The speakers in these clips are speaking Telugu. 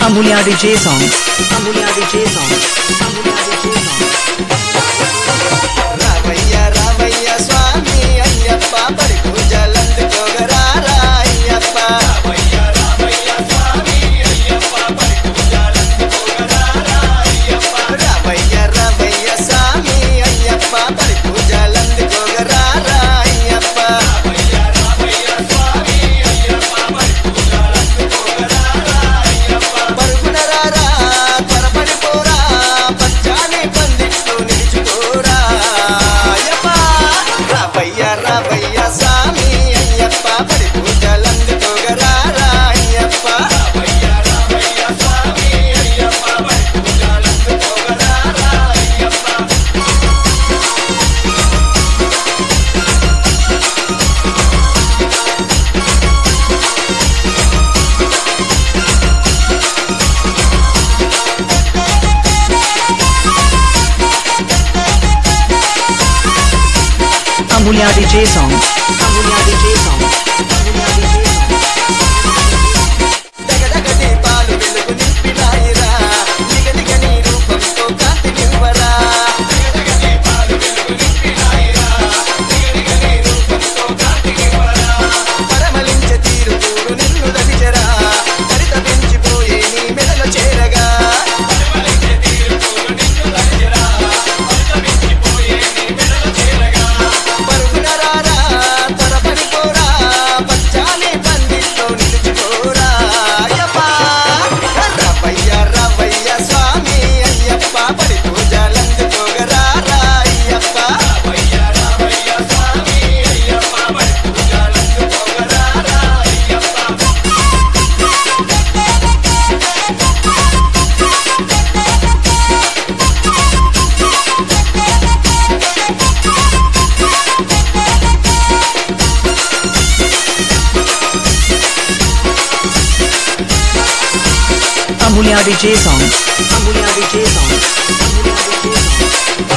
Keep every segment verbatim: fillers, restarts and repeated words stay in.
Amulya D J songs. Amulya D J songs. Amulya D J songs. Ravaya Ravaya Swami Ayyappa Parikujaland Kogarara Ayyappa. Ravaya Ravaya Swami Ayyappa Parikujaland Kogarara Ayyappa. Ravaya Ravaya Swami Ayyappa Parikujaland Kogarara Ayyappa. Ravaya Ravaya Swami Ayyappa Parikujaland Kogarara Ayyappa. Parugunarara Parapalipora Pachani Pandittu Nilichukora Ayyappa. Ravaya Ravaya Swami Ayyappa Parikujaland Kogarara Ayyappa. Ravaya Ravaya Swami Ayyappa Parikujaland Kogarara Ayyappa. Amulya D J songs. Amulya D J songs. Amulya D J songs. దగదగటి పాలు వెలుగు నింపినాయిరా నిగనిగ నీ రూపంతో కాంతి నివ్వరా. దగదగటి పాలు వెలుగు నింపినాయిరా నిగనిగ నీ రూపంతో కాంతి నివ్వరా. పరమలించే తీరు చూడు నిన్ను దలిచెరా పరితపించిపోయే నీ మెడలో చేరగా. పరమలించే తీరు చూడు నిన్ను దలిచెరా పరితపించిపోయే నీ మెడలో చేరగా. పరుగునరారా త్వరపడిపోరా పచ్చాని పందిట్లో నిలిచిపోరా అయ్యప్ప. రవయ్య రవయ్య స్వామి అయ్యప్ప పరిపూజలందుకోగరారా అయ్యప్ప. రవయ్య రవయ్య స్వామి Ayyappa పరిపూజలందుకోగరారా Ayyappa. Amulya D J songs. Amulya D J songs. Amulya D J songs.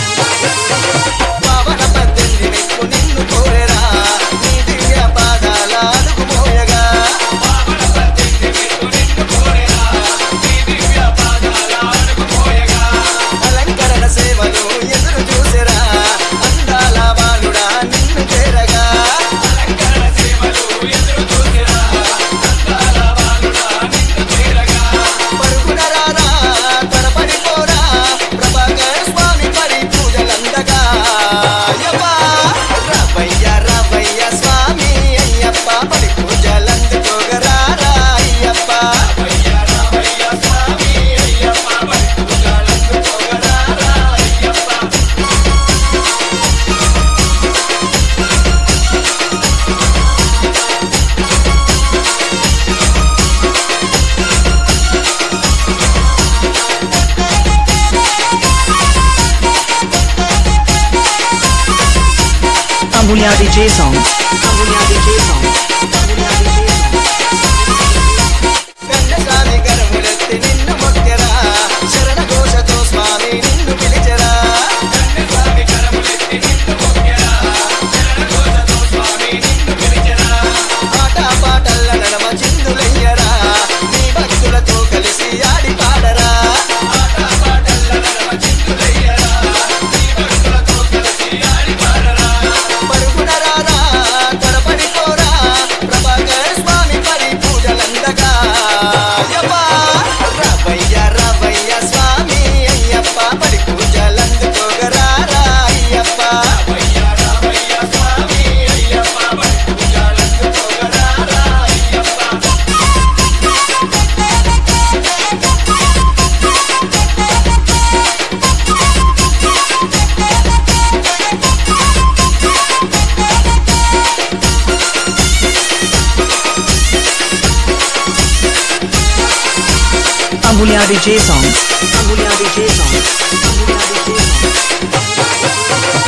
పావన పద్దెనిమిది మెప్పు నిన్ను కోరెరా నీ దివ్య పాదాల అడుగు మోయగా. పావన పద్దెనిమిది మెప్పు నిన్ను కోరెరా నీ దివ్య పాదాల అడుగు మోయగా. అలంకరణ సేవలు ఎదురు చూసెరా అందాల బాలుడా నిన్ను చేరగా. అలంకరణ సేవలు ఎదురు చూసెరా అందాల బాలుడా నిన్ను చేరగా. పరుగునరారా త్వరపడిపోరా ప్రభాకర్ స్వామి పరిపూజలందగా అయ్యప్ప. రవయ్య రవయ్య స్వామి అయ్యప్ప పరిపూజలందుకోగరారా అయ్యప్ప. రవయ్య రవయ్య స్వామి Ayyappa పరిపూజలందుకోగరారా Ayyappa. Amulya D J songs. Amulya D J songs. Amulya D J songs. Kannaswamy కరములెత్తి నిన్ను మొక్కెరా శరణ ఘోషతో స్వామి నిన్ను పిలిచెరా. కన్నస్వామి కరములెత్తి నిన్ను మొక్కెరా శరణ ఘోషతో స్వామి నిన్ను పిలిచెరా. ఆట పాటల నడమ చిందులయ్యరా నీ భక్తులతో కలిసి ఆడి పాడరా. ఆట పాటల నడమ చిందులయ్యరా నీ భక్తులతో కలిసి ఆడి పాడరా. పరుగునరారా త్వరపడిపోరా ప్రభాకర్ స్వామి పరిపూజలందగా అయ్యప్ప. రవయ్య రవయ్య స్వామి అయ్యప్ప పరిపూజలందుకోగరారా అయ్యప్ప. రవయ్య రవయ్య స్వామి Ayyappa పరిపూజలందుకోగరారా Ayyappa. Amulya D J songs. Amulya D J songs. Amulya D J songs.